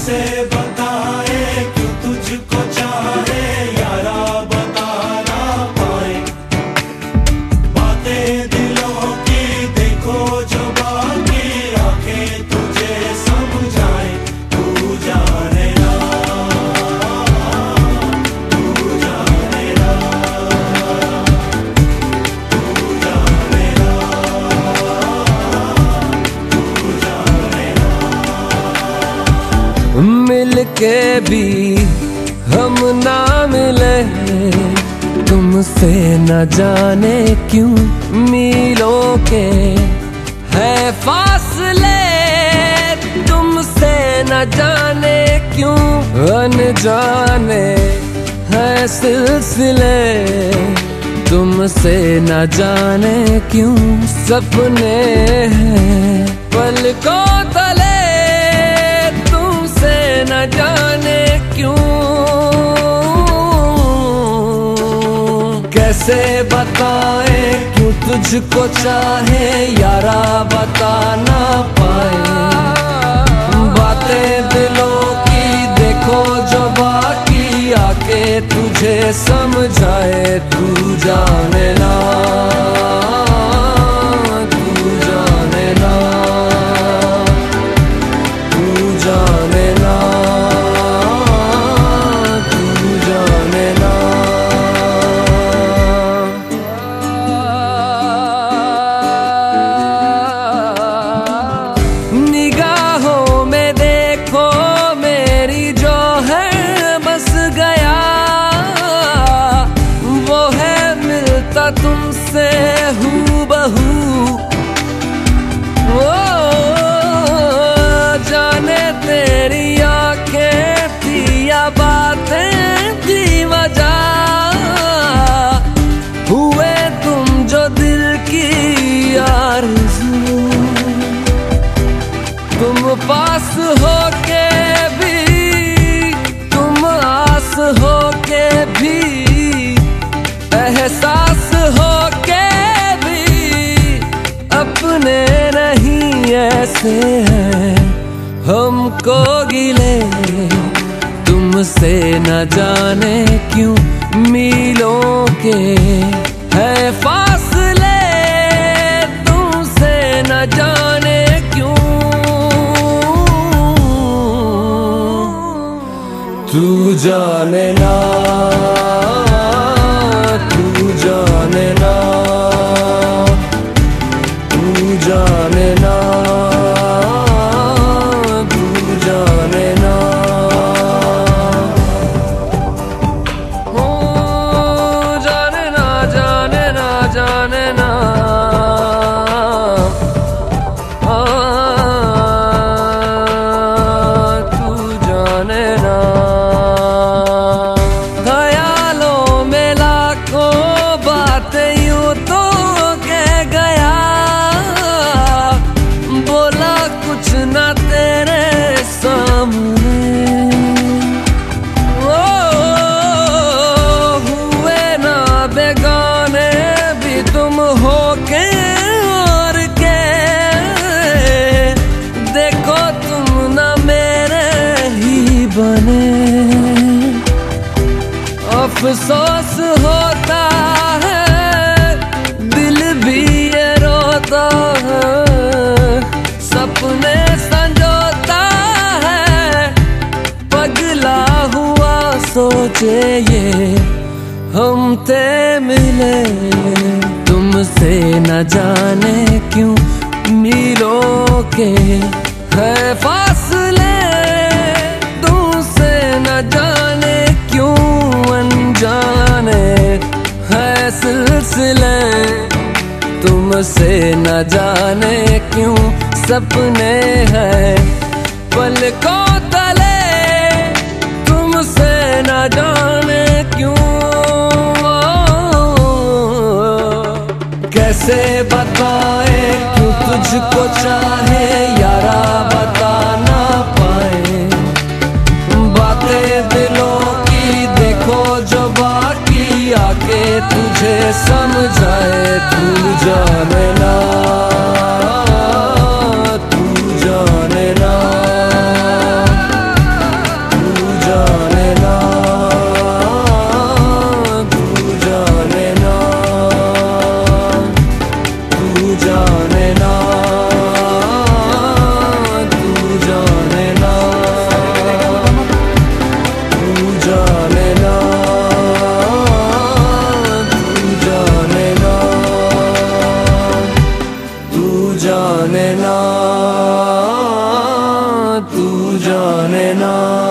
कैसे बताए क्यों तुझको चाहे यारा, बता ना पाए बातें दिलों की, देखो जो बाकी आंखें तुझे समझाए। तू जाने ना, तू जाने ना, तू जाने ना, तू जाने ना। मिल के भी हम ना मिले, तुमसे न जाने क्यों मीलों के है फासले, तुमसे न जाने क्यों अनजाने है सिलसिले, तुमसे न जाने क्यों सपने हैं पलकों तले, तुमसे न जाने क्यों। कैसे बताए क्यों तुझको चाहे यारा, बता ना पाए बातें दिलों की, देखो जो बाकी आके तुझे समझाए। तू जाने ना, तू जाने ना, तू जाने ना, तू जाने ना। निगाहों में देखो मेरी जो है बस गया, वो है मिलता तुमसे हूबहू। ओ जाने तेरी आंखें थी या बातें थी वजह, हुए तुम जो दिल की आरज़ू, तुम पास होके भी, तुम आस होके भी, एहसास होके भी अपने नहीं ऐसे हैं हमको गिले, तुमसे न जाने क्यों मीलों के है फासले, तुमसे न जाने क्यों। तू जाने ना, तू जाने ना, तू जाने ना, तू जाने ना। ओ जाने ना, जाने ना, जाने ना, तू जाने ना। ख्यालों में लाखों बातें यूं तो कह गया, बोला कुछ ना तेरे सामने, ओ हुए ना बेगाने भी तुम हो के और के, देखो तुम ना मेरे ही बने। अफसोस होता है दिल भी ये रोता है, सपने संजोता है पगला हुआ सोचे ये हम ते मिले, तुमसे न जाने क्यों मीलों के है फासले, तुमसे न जाने क्यों अनजाने है सिलसिले, तुमसे न जाने क्यों सपने हैं पलकों तले, तुमसे न जाने क्यों। कैसे बताए क्यों तुझको चाहे यारा, बता ना पाए बातें दिलों की, देखो जो बाकी आके तुझे समझाए। तू जाने ना, तू जाने ना, जाने ना।